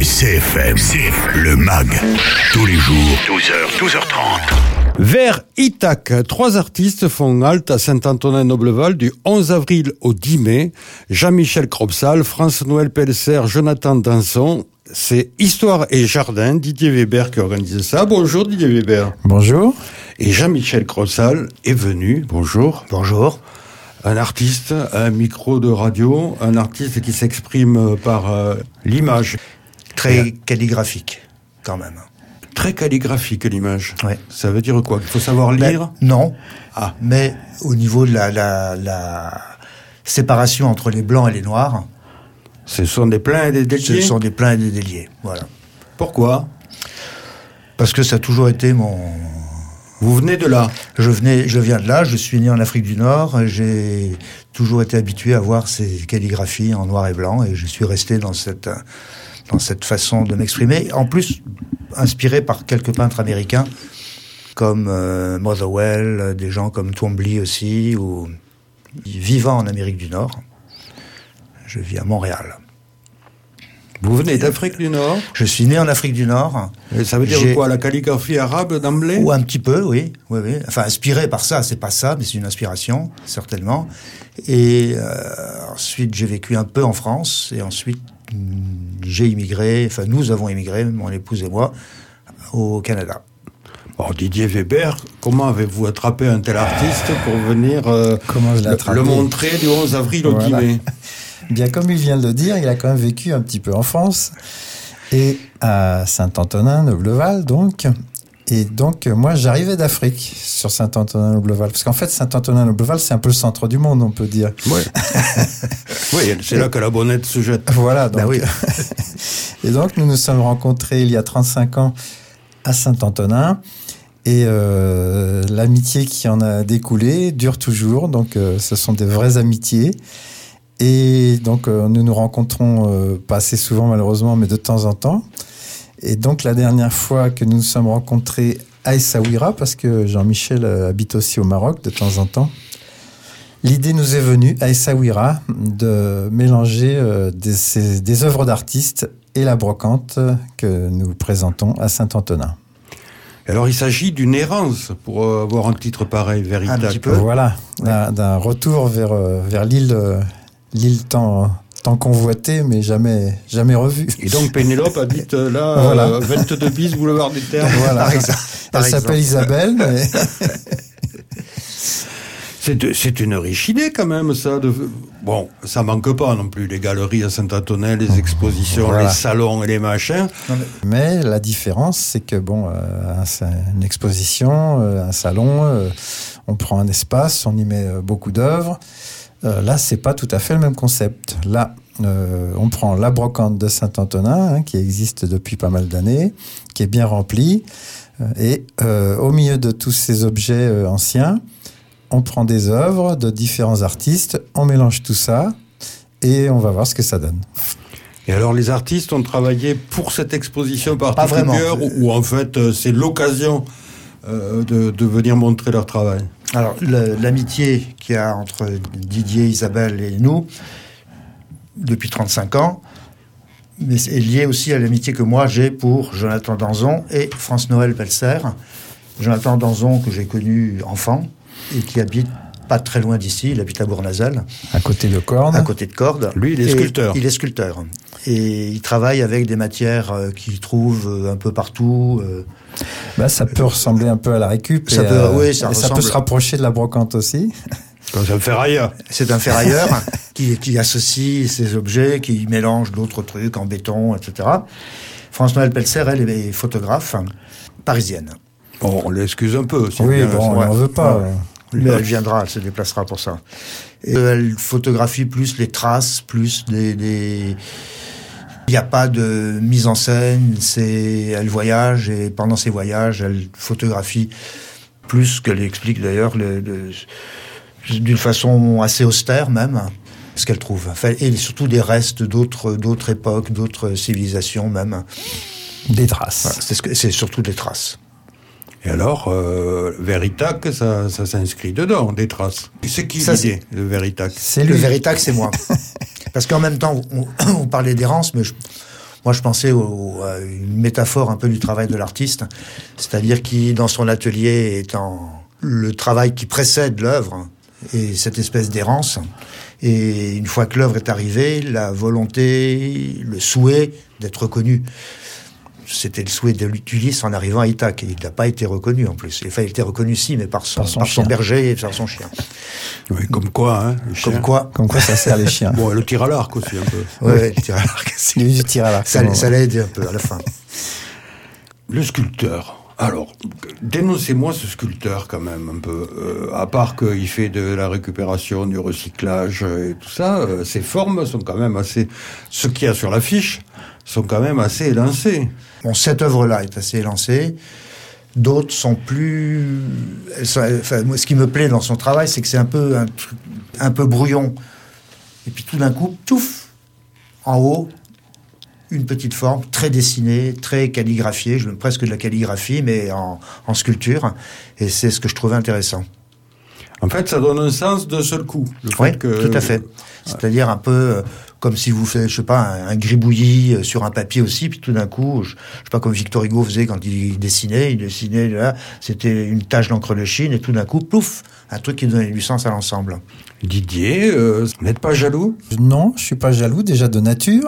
CFM, le MAG, tous les jours, 12h, 12h30. Vers Itac, 3 artistes font halte à Saint-Antonin-Nobleval du 11 avril au 10 mai. Jean-Michel Cropsal, France-Noël Pelser, Jonathan Danson. C'est Histoire et Jardin, Didier Weber qui organise ça. Bonjour Didier Weber. Bonjour. Et Jean-Michel Cropsal est venu. Bonjour. Bonjour. Un artiste, un micro de radio, un artiste qui s'exprime par l'image. Très calligraphique, quand même. Très calligraphique l'image. Ouais. Ça veut dire quoi? Il faut savoir lire? Non. Ah. Mais au niveau de la séparation entre les blancs et les noirs, Ce sont des pleins et des déliés? ce sont des pleins et des déliés. Voilà. Pourquoi? Parce que ça a toujours été mon... Vous venez de là? Je viens de là, je suis né en Afrique du Nord, j'ai toujours été habitué à voir ces calligraphies en noir et blanc, et je suis resté dans cette façon de m'exprimer. En plus, inspiré par quelques peintres américains, comme Motherwell, des gens comme Twombly aussi, ou vivant en Amérique du Nord. Je vis à Montréal. Vous venez d'Afrique du Nord? Je suis né en Afrique du Nord. Et ça veut dire quoi? La calligraphie arabe d'emblée? Ou un petit peu, oui. Enfin, inspiré par ça, c'est pas ça, mais c'est une inspiration, certainement. Et ensuite, j'ai vécu un peu en France, et ensuite, j'ai immigré, enfin, nous avons immigré, mon épouse et moi, au Canada. Bon, Didier Weber, comment avez-vous attrapé un tel artiste pour venir le montrer du 11 avril au 10 mai? Bien, comme il vient de le dire, il a quand même vécu un petit peu en France et à Saint-Antonin-Nobleval, donc. Et donc, moi, j'arrivais d'Afrique sur Saint-Antonin-Nobleval. Parce qu'en fait, Saint-Antonin-Nobleval, c'est un peu le centre du monde, on peut dire. Oui. Oui, c'est là que la bonnette se jette. Voilà, donc. Ben oui. Et donc, nous nous sommes rencontrés il y a 35 ans à Saint-Antonin. Et l'amitié qui en a découlé dure toujours. Donc, ce sont des vraies amitiés. Et donc, nous nous rencontrons pas assez souvent, malheureusement, mais de temps en temps. Et donc, la dernière fois que nous nous sommes rencontrés à Essaouira, parce que Jean-Michel habite aussi au Maroc de temps en temps, l'idée nous est venue à Essaouira de mélanger des œuvres d'artistes et la brocante que nous présentons à Saint-Antonin. Alors, il s'agit d'une errance pour avoir un titre pareil, véritable. Un petit peu. Voilà, d'un retour vers l'île tant convoitée, mais jamais revue. Et donc, Pénélope habite là, Voilà. 22 bis, boulevard des Terres. Voilà. Par Elle s'appelle Isabelle, mais... C'est une riche idée quand même, ça. Bon, ça manque pas non plus, les galeries à Saint-Antonin, les expositions, Voilà. les salons et les machins. Mais la différence, c'est que c'est une exposition, un salon, on prend un espace, on y met beaucoup d'œuvres. Là, c'est pas tout à fait le même concept. Là, on prend la brocante de Saint-Antonin, qui existe depuis pas mal d'années, qui est bien remplie, et au milieu de tous ces objets anciens, on prend des œuvres de différents artistes, on mélange tout ça, et on va voir ce que ça donne. Et alors, les artistes ont travaillé pour cette exposition particulière, ou en fait, c'est l'occasion de venir montrer leur travail? Alors, l'amitié qu'il y a entre Didier, Isabelle et nous, depuis 35 ans, mais est liée aussi à l'amitié que moi j'ai pour Jonathan Danson et France-Noël Pelser. Jonathan Danson, que j'ai connu enfant, et qui habite pas très loin d'ici, il habite à Bournazel. À côté de Cordes. À côté de Cordes. Lui, il est sculpteur. Il est sculpteur. Et il travaille avec des matières qu'il trouve un peu partout. Ça peut ressembler un peu à la récup. Ça peut se rapprocher de la brocante aussi. C'est un ferrailleur. C'est un ferrailleur qui associe ces objets, qui mélange d'autres trucs en béton, etc. France-Noël Pelser, elle est photographe parisienne. Bon, on l'excuse un peu. Oui, on n'en veut pas. Ouais. Mais elle viendra, elle se déplacera pour ça. Et elle photographie plus les traces, plus des... Il n'y a pas de mise en scène, elle voyage, et pendant ses voyages, elle photographie plus qu'elle explique d'ailleurs, d'une façon assez austère même, ce qu'elle trouve. Et surtout des restes d'autres époques, d'autres civilisations même. Des traces. Voilà, c'est surtout des traces. Et alors, Veritac, ça s'inscrit dedans, des traces. C'est qui l'idée, le Veritac? Le Veritac, c'est moi. Parce qu'en même temps, on parlait d'errance, mais Moi, je pensais à une métaphore un peu du travail de l'artiste, c'est-à-dire qui, dans son atelier, est le travail qui précède l'œuvre, et cette espèce d'errance. Et une fois que l'œuvre est arrivée, la volonté, le souhait d'être reconnu. C'était le souhait d'Ulysse en arrivant à Ithaque. Et il n'a pas été reconnu, en plus. Enfin, il a été reconnu, si, mais par son berger et par son chien. Oui, comme quoi, hein, Comme quoi ça sert les chiens. Bon, le tir à l'arc aussi, un peu. Oui, le tir à l'arc. Il y a eu du tir à l'arc. Ça l'a aidé un peu, à la fin. Le sculpteur. Alors, dénoncez-moi ce sculpteur quand même un peu. À part qu'il fait de la récupération, du recyclage et tout ça, ses formes sont quand même assez... Ce qu'il y a sur l'affiche sont quand même assez élancées. Bon, cette œuvre-là est assez élancée. D'autres sont plus... Enfin, moi, ce qui me plaît dans son travail, c'est que c'est un peu brouillon. Et puis tout d'un coup, touf, en haut, une petite forme, très dessinée, très calligraphiée, presque de la calligraphie, mais en sculpture. Et c'est ce que je trouvais intéressant. En fait, ça donne un sens d'un seul coup. Oui, tout à fait. C'est-à-dire un peu comme si vous faites, je sais pas, un gribouillis sur un papier aussi, puis tout d'un coup, je sais pas, comme Victor Hugo faisait quand il dessinait là, c'était une tache d'encre de Chine, et tout d'un coup, plouf, un truc qui donnait du sens à l'ensemble. Didier, vous n'êtes pas jaloux ? Non, je suis pas jaloux, déjà de nature.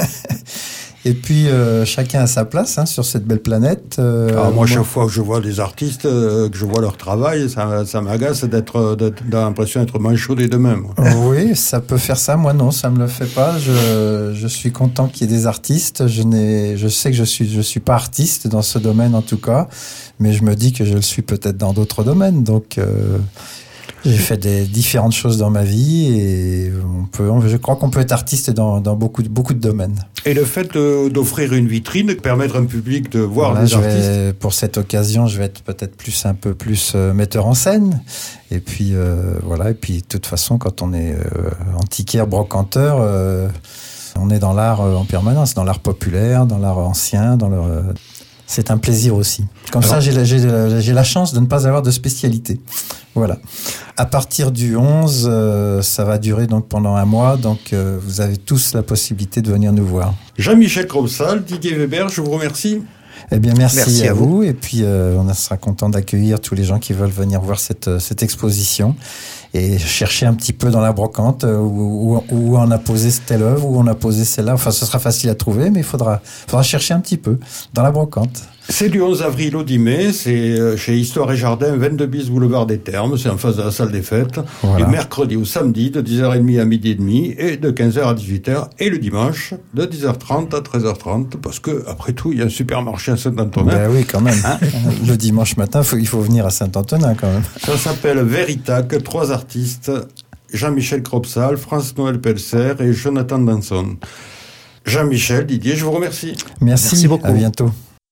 Et puis, chacun a sa place sur cette belle planète. Moi, chaque fois que je vois des artistes, que je vois leur travail, ça m'agace d'avoir l'impression d'être manchot des deux mêmes. Oui, ça peut faire ça. Moi, non, ça me le fait pas. Je suis content qu'il y ait des artistes. Je sais que je suis pas artiste dans ce domaine, en tout cas. Mais je me dis que je le suis peut-être dans d'autres domaines. Donc... j'ai fait différentes choses dans ma vie et je crois qu'on peut être artiste dans beaucoup de domaines. Et le fait d'offrir une vitrine, de permettre à un public de voir les artistes. Pour cette occasion, je vais être peut-être un peu plus metteur en scène. Et puis voilà. Et puis de toute façon, quand on est antiquaire, brocanteur, on est dans l'art en permanence, dans l'art populaire, dans l'art ancien, c'est un plaisir aussi. Comme ça, j'ai la chance de ne pas avoir de spécialité. Voilà. À partir du 11, ça va durer donc pendant un mois. Donc, vous avez tous la possibilité de venir nous voir. Jean-Michel Cropsal, Didier Weber, je vous remercie. Eh bien, merci à vous. Et puis, on sera content d'accueillir tous les gens qui veulent venir voir cette exposition et chercher un petit peu dans la brocante où on a posé telle œuvre, où on a posé celle-là. Enfin, ce sera facile à trouver, mais il faudra chercher un petit peu dans la brocante. C'est du 11 avril au 10 mai, c'est chez Histoire et Jardin, 22 bis boulevard des Thermes, c'est en face de la salle des fêtes. Voilà. Du mercredi au samedi, de 10h30 à midi et demi, et de 15h à 18h, et le dimanche, de 10h30 à 13h30, parce que, après tout, il y a un supermarché à Saint-Antonin. Ben oui, quand même. Le dimanche matin, il faut venir à Saint-Antonin, quand même. Ça s'appelle Veritac, 3 artistes, Jean-Michel Cropsal, France-Noël Pelser et Jonathan Danson. Jean-Michel, Didier, je vous remercie. Merci beaucoup. À bientôt.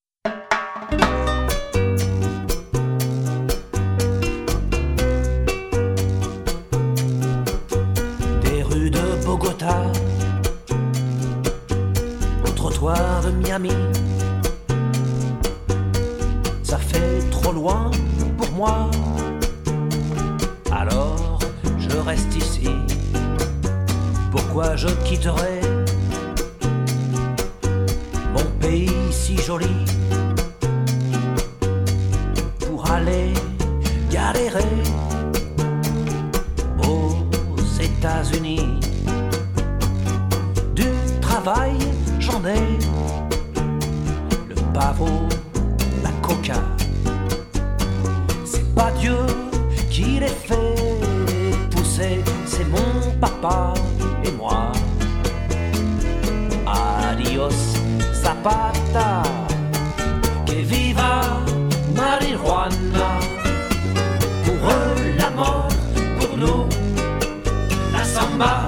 De Miami, ça fait trop loin pour moi, alors je reste ici. Pourquoi je quitterai mon pays si joli pour aller galérer aux États-Unis? Du travail j'en ai, le pavot, la coca. C'est pas Dieu qui les fait pousser, c'est mon papa et moi. Adios, Zapata, que viva marijuana. Pour eux, la mort, pour nous, la samba.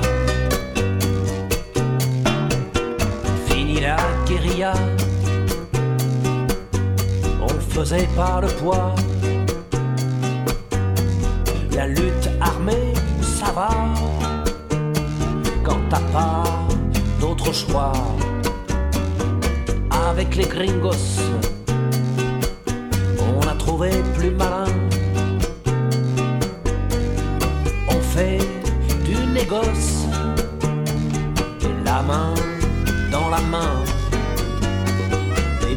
La guérilla, on faisait pas le poids. La lutte armée, ça va quand t'as pas d'autre choix. Avec les gringos, on a trouvé plus malin. On fait du négoce et la main dans la main.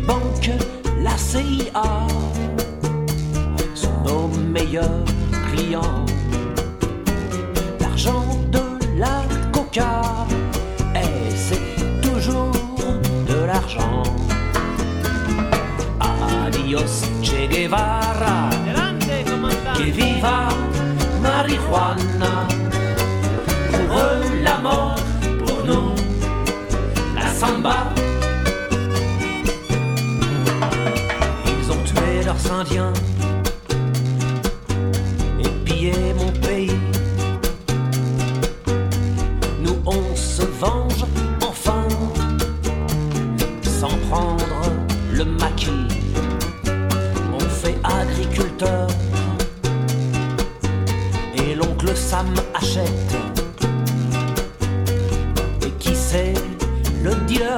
banques, la CIA sont nos meilleurs clients. L'argent de la coca, et c'est toujours de l'argent. Adios Che Guevara, que viva marijuana. Pour eux la mort, pour nous la samba. Ils ont tué leurs Indiens et pillé mon pays. Nous on se venge enfin, sans prendre le maquis. On fait agriculteur et l'oncle Sam achète. Et qui c'est le dealer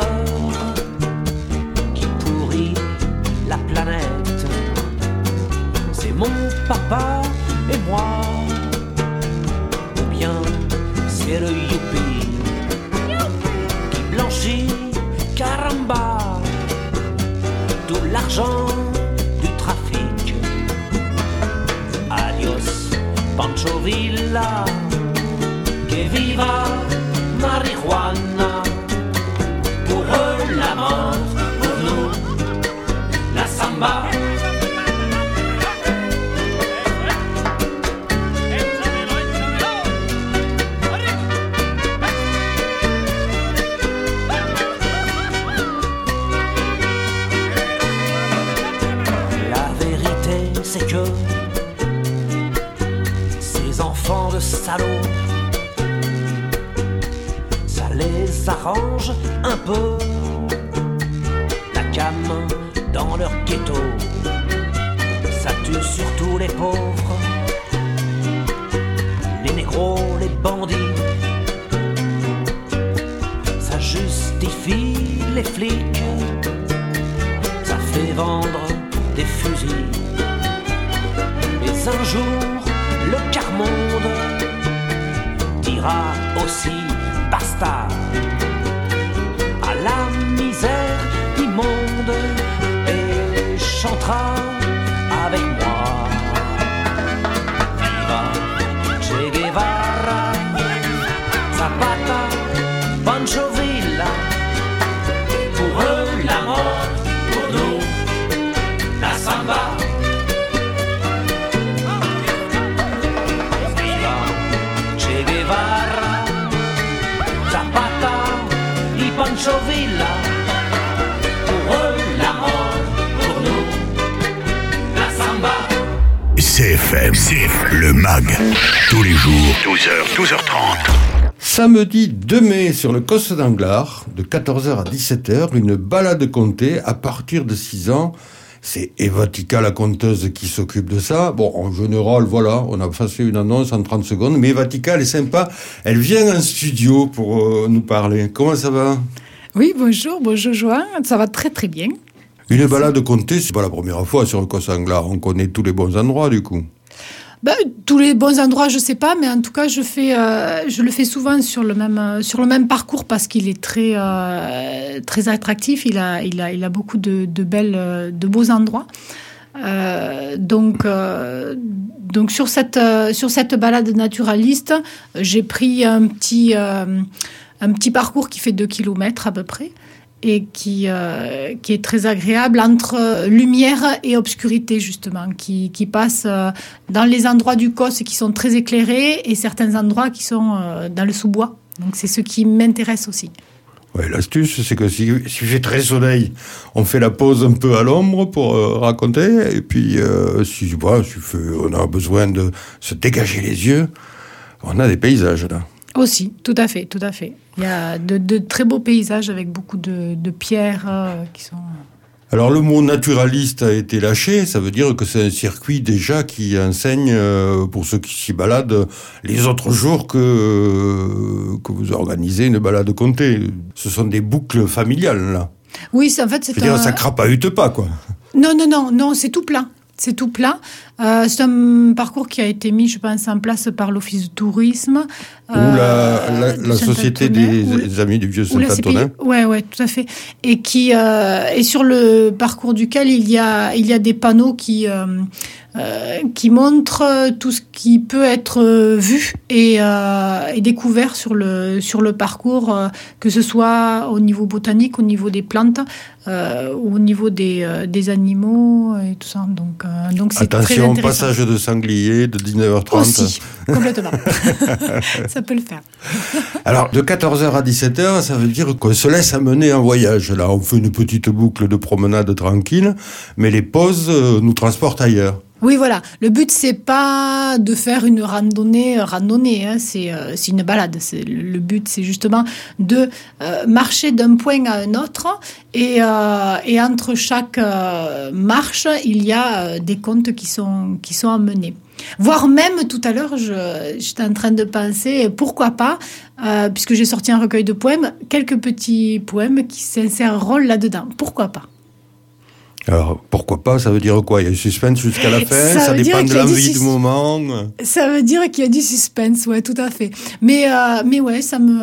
qui pourrit la planète? C'est mon papa et moi, ou bien c'est le youpi qui blanchit, caramba, tout l'argent du trafic. Adios Pancho Villa, que viva marijuana. Pour eux la mort, pour nous la samba. La vérité c'est que ces enfants de salauds, ça les arrange un peu. La cam dans leur ghetto, ça tue surtout les pauvres, les négros, les bandits. Ça justifie les flics, ça fait vendre des fusils. Mais un jour, le quart-monde dira aussi basta à la misère immonde et chantera avec moi. Viva Che Guevara, Zapata, Pancho Villa. Pour eux la mort, pour nous la samba. Viva Che Guevara, Zapata y Pancho Villa. Pour eux la mort, pour nous la samba. CFM, le MAG, tous les jours, 12h, 12h30. Samedi 2 mai sur le Coste d'Anglars, de 14h à 17h, une balade contée à partir de 6 ans. C'est Evatica, la conteuse, qui s'occupe de ça. Bon, en général, voilà, on a passé une annonce en 30 secondes, mais Evatica, elle est sympa. Elle vient en studio pour nous parler. Comment ça va ? Oui, bonjour Joanne, ça va très très bien. Une balade contée, c'est pas la première fois sur le Coste d'Anglars. On connaît tous les bons endroits, du coup. Tous les bons endroits, je sais pas, mais en tout cas, je le fais souvent sur le même parcours parce qu'il est très très attractif. Il a beaucoup de beaux endroits. Donc sur cette balade naturaliste, j'ai pris un petit parcours qui fait 2 kilomètres à peu près, et qui est très agréable entre lumière et obscurité, justement, qui passe dans les endroits du Cosse qui sont très éclairés et certains endroits qui sont dans le sous-bois. Donc c'est ce qui m'intéresse aussi. Ouais, l'astuce, c'est que si fait très soleil, on fait la pause un peu à l'ombre pour raconter, et puis si on a besoin de se dégager les yeux, on a des paysages là. Aussi, tout à fait. Il y a de très beaux paysages avec beaucoup de pierres qui sont... Alors le mot naturaliste a été lâché, ça veut dire que c'est un circuit déjà qui enseigne, pour ceux qui s'y baladent, les autres jours que vous organisez une balade comptée. Ce sont des boucles familiales là. Oui, en fait c'est ça crapahute pas quoi. Non, c'est tout plein. C'est tout plat. C'est un parcours qui a été mis, je pense, en place par l'Office du tourisme. Ou la Société des Amis du Vieux Saint-Antonin. Ouais, tout à fait. Et et sur le parcours duquel il y a des panneaux qui montrent tout ce qui peut être vu et découvert sur le parcours, que ce soit au niveau botanique, au niveau des plantes, ou au niveau des animaux et tout ça. Donc c'est très attention, intéressant. passage de sanglier de 19h30. Aussi, complètement. Ça peut le faire. Alors, de 14h à 17h, ça veut dire qu'on se laisse amener en voyage. Là, on fait une petite boucle de promenade tranquille, mais les pauses nous transportent ailleurs. Oui, voilà. Le but, c'est pas de faire une randonnée, hein. C'est une balade. Le but, c'est justement de marcher d'un point à un autre, et entre chaque marche, il y a des contes qui sont à mener. Voire même, tout à l'heure, j'étais en train de penser, pourquoi pas, puisque j'ai sorti un recueil de poèmes, quelques petits poèmes qui s'inséreront là-dedans. Pourquoi pas? Alors, pourquoi pas? Ça veut dire quoi? Il y a du suspense jusqu'à la fin? Ça dépend de l'envie du moment? Ça veut dire qu'il y a du suspense, ouais, tout à fait. Mais ouais,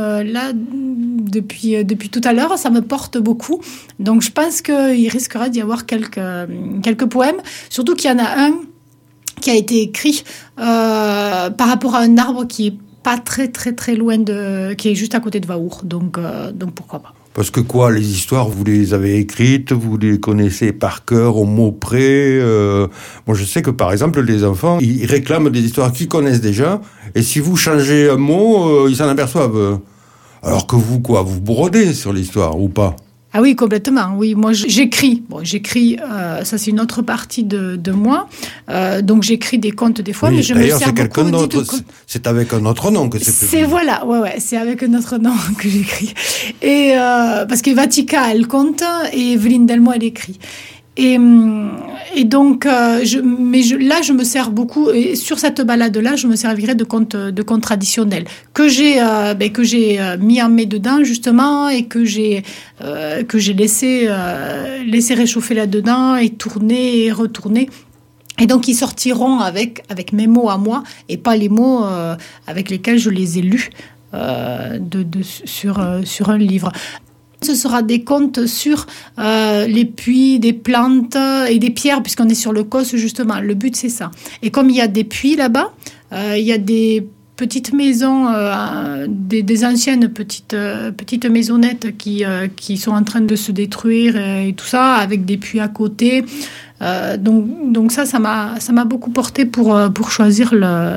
depuis tout à l'heure, ça me porte beaucoup. Donc, je pense qu'il risquera d'y avoir quelques poèmes. Surtout qu'il y en a un qui a été écrit par rapport à un arbre qui est pas très, très, très loin qui est juste à côté de Vaour. Donc pourquoi pas? Parce que quoi, les histoires, vous les avez écrites, vous les connaissez par cœur, au mot près. Moi, je sais que, par exemple, les enfants, ils réclament des histoires qu'ils connaissent déjà, et si vous changez un mot, ils s'en aperçoivent. Alors que vous, quoi, vous brodez sur l'histoire, ou pas? Ah oui, complètement. Oui, moi j'écris. Bon, ça c'est une autre partie de moi. Donc j'écris des contes des fois, oui, mais je me sers c'est quelqu'un beaucoup d'autre. C'est avec un autre nom que c'est publié. C'est voilà, ouais, c'est avec un autre nom que j'écris. Et parce que Vatica elle conte et Evelyne Delmois elle écrit. Et donc, là, je me sers beaucoup, et sur cette balade-là, je me servirai de contes traditionnels que j'ai mis en mai dedans justement, et que j'ai laissé réchauffer là-dedans et tourner et retourner. Et donc, ils sortiront avec mes mots à moi, et pas les mots avec lesquels je les ai lus sur un livre. Ce sera des contes sur les puits, des plantes et des pierres, puisqu'on est sur le Causse, justement. Le but, c'est ça. Et comme il y a des puits là-bas, il y a des petites maisons, des anciennes petites maisonnettes qui sont en train de se détruire et tout ça, avec des puits à côté. Donc ça m'a beaucoup porté pour choisir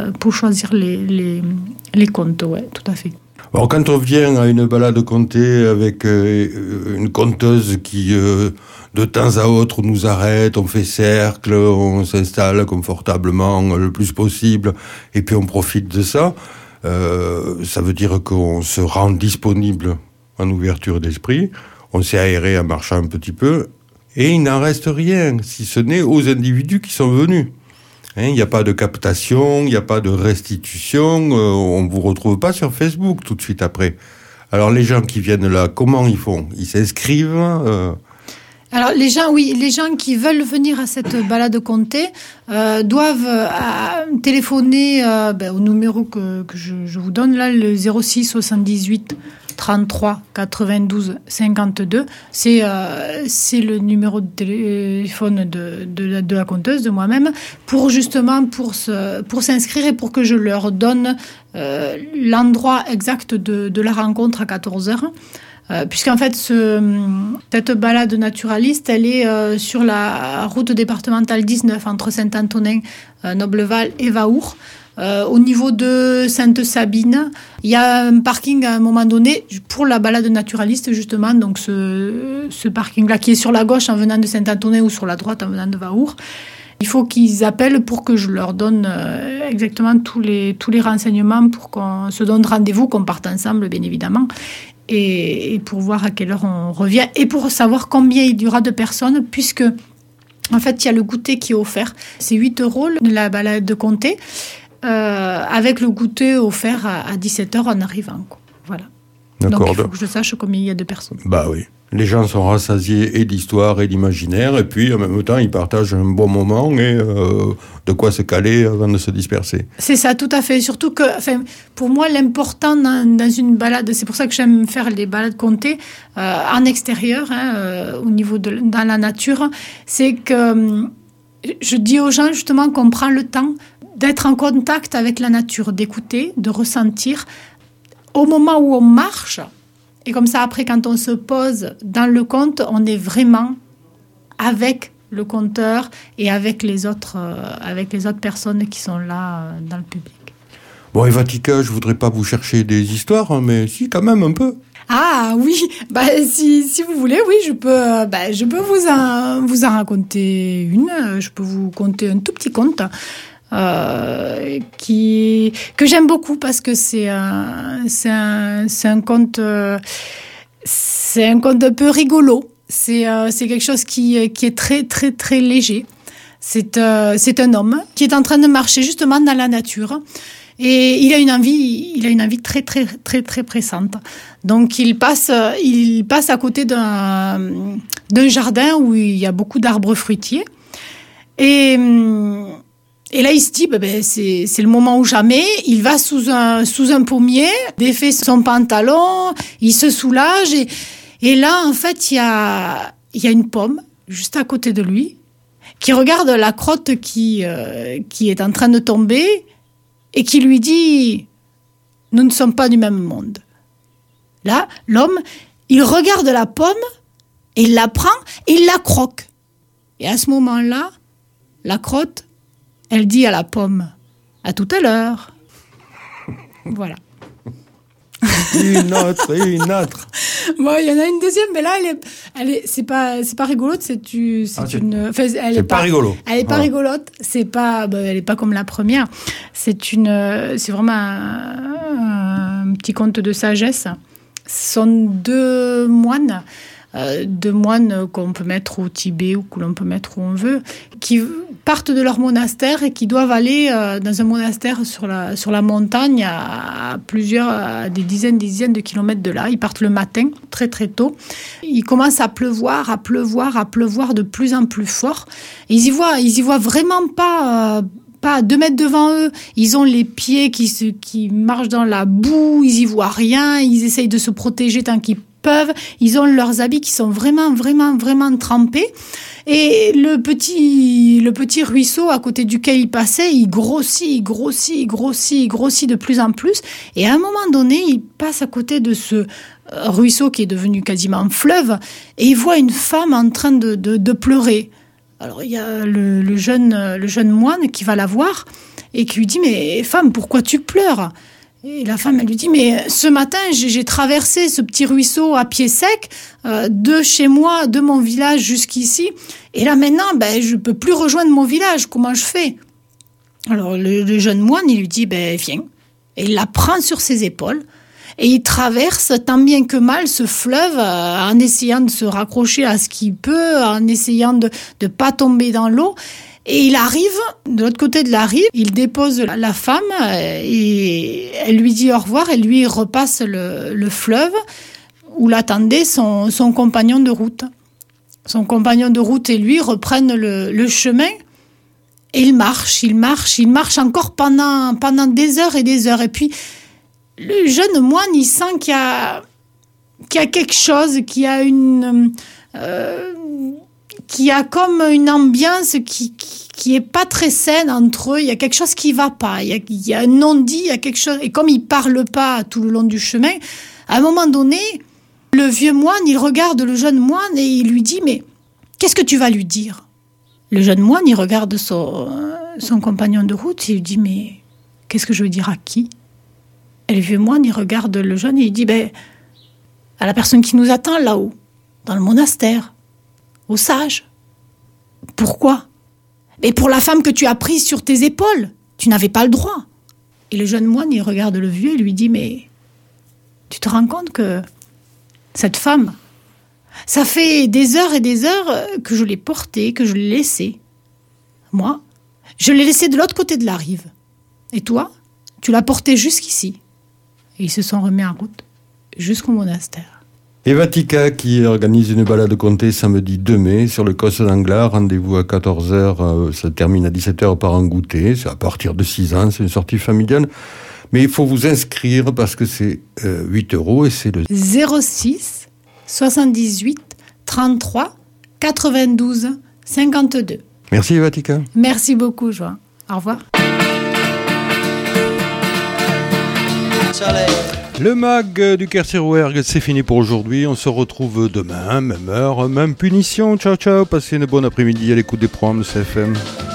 les contes, ouais, tout à fait. Alors, quand on vient à une balade contée avec une conteuse qui, de temps à autre, nous arrête, on fait cercle, on s'installe confortablement le plus possible, et puis on profite de ça, ça veut dire qu'on se rend disponible en ouverture d'esprit, on s'est aéré en marchant un petit peu, et il n'en reste rien, si ce n'est aux individus qui sont venus. Il n'y a pas de captation, il n'y a pas de restitution, on ne vous retrouve pas sur Facebook tout de suite après. Alors les gens qui viennent là, comment ils font? Ils s'inscrivent Alors les gens qui veulent venir à cette balade contée doivent téléphoner au numéro que je vous donne là, le 06 78 33 92 52. C'est le numéro de téléphone de la conteuse, de moi-même, pour s'inscrire et pour que je leur donne l'endroit exact de la rencontre à 14h. Puisqu'en fait, cette balade naturaliste, elle est sur la route départementale 19, entre Saint-Antonin, Nobleval et Vaour. Au niveau de Sainte-Sabine, il y a un parking à un moment donné pour la balade naturaliste, justement. Donc ce parking-là qui est sur la gauche en venant de Saint-Antonin ou sur la droite en venant de Vaour. Il faut qu'ils appellent pour que je leur donne exactement tous les renseignements pour qu'on se donne rendez-vous, qu'on parte ensemble, bien évidemment. Et pour voir à quelle heure on revient et pour savoir combien il y aura de personnes, puisque en fait il y a le goûter qui est offert. C'est 8 € la balade de comté, avec le goûter offert à 17h en arrivant, quoi. Voilà. D'accord. Donc il faut que je sache combien il y a de personnes. Bah oui. Les gens sont rassasiés et d'histoire et d'imaginaire, et puis en même temps, ils partagent un bon moment et de quoi se caler avant de se disperser. C'est ça, tout à fait. Surtout que, pour moi, l'important dans une balade, c'est pour ça que j'aime faire les balades comptées en extérieur, au niveau dans la nature, c'est que je dis aux gens justement qu'on prend le temps d'être en contact avec la nature, d'écouter, de ressentir au moment où on marche. Et comme ça, après, quand on se pose dans le conte, on est vraiment avec le conteur et avec les autres personnes qui sont là dans le public. Bon, Evatica, je voudrais pas vous chercher des histoires, mais si, quand même, un peu. Ah oui, si vous voulez, oui, je peux vous en raconter une. Je peux vous conter un tout petit conte. Que j'aime beaucoup parce que c'est un conte un peu rigolo. C'est quelque chose qui est très très très léger. C'est un homme qui est en train de marcher justement dans la nature et il a une envie très très très très pressante. Donc il passe à côté d'un jardin où il y a beaucoup d'arbres fruitiers et là, il se dit, c'est le moment ou jamais. Il va sous un pommier, défait son pantalon, il se soulage. Et là, en fait, il y a une pomme juste à côté de lui qui regarde la crotte qui est en train de tomber et qui lui dit, nous ne sommes pas du même monde. Là, l'homme, il regarde la pomme et il la prend et il la croque. Et à ce moment-là, la crotte, elle dit à la pomme, à tout à l'heure. Voilà. Une autre. Bon, il y en a une deuxième, mais là, c'est pas rigolote, c'est pas rigolo. Elle est pas rigolote, elle est pas comme la première. C'est vraiment un petit conte de sagesse. Ce sont deux moines qu'on peut mettre au Tibet ou que l'on peut mettre où on veut, qui partent de leur monastère et qui doivent aller dans un monastère sur la montagne à des dizaines de kilomètres de là. Ils partent le matin, très très tôt. Il commence à pleuvoir de plus en plus fort. Et ils y voient vraiment pas à 2 mètres devant eux. Ils ont les pieds qui marchent dans la boue, ils y voient rien, ils essayent de se protéger tant qu'ils peuvent. Ils ont leurs habits qui sont vraiment, vraiment, vraiment trempés. Et le petit ruisseau à côté duquel il passait, il grossit de plus en plus. Et à un moment donné, il passe à côté de ce ruisseau qui est devenu quasiment un fleuve et il voit une femme en train de pleurer. Alors il y a le jeune moine qui va la voir et qui lui dit « Mais femme, pourquoi tu pleures ?» Et la femme, elle lui dit, mais ce matin, j'ai traversé ce petit ruisseau à pied sec, de chez moi, de mon village jusqu'ici. Et là, maintenant, je peux plus rejoindre mon village. Comment je fais? Alors, le jeune moine, il lui dit, viens. Et il la prend sur ses épaules. Et il traverse tant bien que mal ce fleuve en essayant de se raccrocher à ce qu'il peut, en essayant de pas tomber dans l'eau. Et il arrive, de l'autre côté de la rive, il dépose la femme et elle lui dit au revoir et lui repasse le fleuve où l'attendait son compagnon de route. Son compagnon de route et lui reprennent le chemin et ils marchent encore pendant des heures et des heures. Et puis, le jeune moine, il sent qu'il y a quelque chose, qu'il y a qui a comme une ambiance qui est pas très saine entre eux. Il y a quelque chose qui va pas. Il y a un non-dit, il y a quelque chose. Et comme ils parlent pas tout le long du chemin, à un moment donné, le vieux moine, il regarde le jeune moine et il lui dit, mais qu'est-ce que tu vas lui dire? Le jeune moine, il regarde son compagnon de route et il lui dit, mais qu'est-ce que je veux dire à qui? Et le vieux moine, il regarde le jeune et il dit, à la personne qui nous attend là-haut, dans le monastère. Au sage. Pourquoi? Mais pour la femme que tu as prise sur tes épaules. Tu n'avais pas le droit. Et le jeune moine, il regarde le vieux et lui dit, mais tu te rends compte que cette femme, ça fait des heures et des heures que je l'ai portée, que je l'ai laissée. Moi, je l'ai laissée de l'autre côté de la rive. Et toi, tu l'as portée jusqu'ici. Et ils se sont remis en route. jusqu'au monastère. Et Vatica qui organise une balade comptée samedi 2 mai sur le Causse d'Anglas. Rendez-vous à 14h, ça termine à 17h par un goûter. C'est à partir de 6 ans, c'est une sortie familiale. Mais il faut vous inscrire parce que c'est 8 € et c'est le 06 78 33 92 52. Merci Vatica. Merci beaucoup, Joan. Au revoir. Le mag du Quercy-Rouergue, c'est fini pour aujourd'hui. On se retrouve demain, même heure, même punition. Ciao, ciao. Passez une bonne après-midi à l'écoute des programmes de CFM.